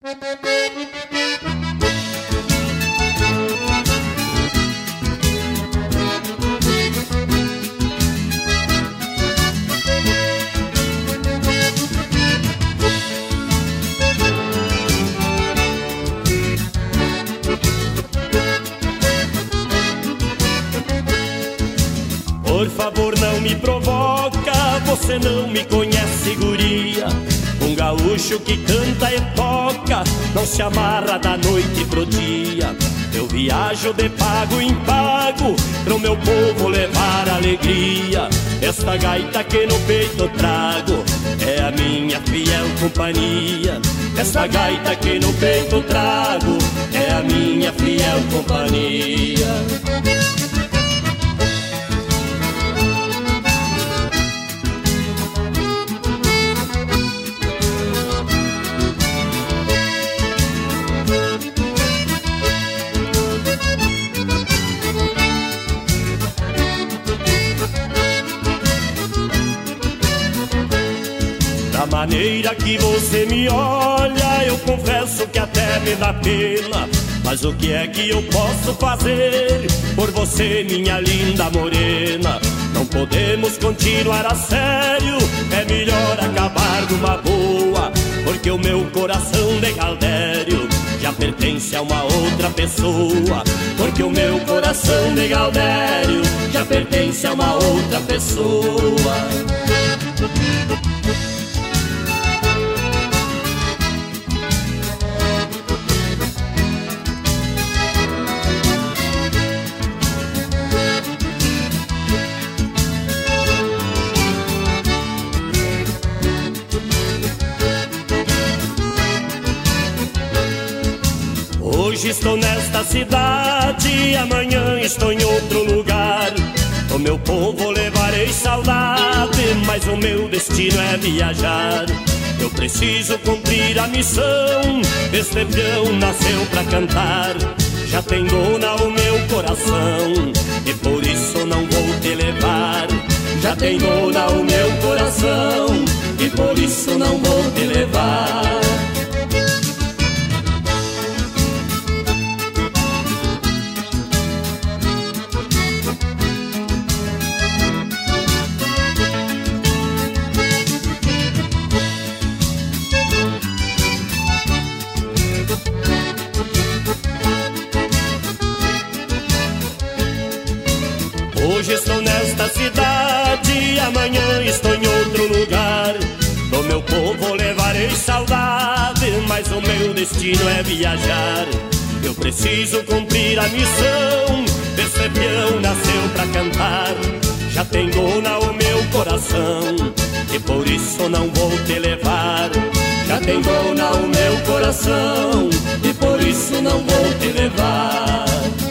Por favor, não me provoca, você não me conhece, guria. Um gaúcho que canta e toca não se amarra da noite pro dia. Eu viajo de pago em pago pro meu povo levar alegria. Esta gaita que no peito trago é a minha fiel companhia. Esta gaita que no peito trago é a minha fiel companhia. Da maneira que você me olha, eu confesso que até me dá pena. Mas o que é que eu posso fazer por você, minha linda morena? Não podemos continuar a sério, é melhor acabar numa boa. Porque o meu coração de Galdério já pertence a uma outra pessoa. Porque o meu coração de Galdério já pertence a uma outra pessoa. Hoje estou nesta cidade, amanhã estou em outro lugar. O meu povo levarei saudade, mas o meu destino é viajar. Eu preciso cumprir a missão, este peão nasceu pra cantar. Já tem dona o meu coração, e por isso não vou te levar. Já tem dona o meu coração, e por isso não vou te levar. Hoje estou nesta cidade, amanhã estou em outro lugar. Do meu povo levarei saudade, mas o meu destino é viajar. Eu preciso cumprir a missão, este peão nasceu pra cantar. Já tem dona o meu coração, e por isso não vou te levar. Já tem dona o meu coração, e por isso não vou te levar.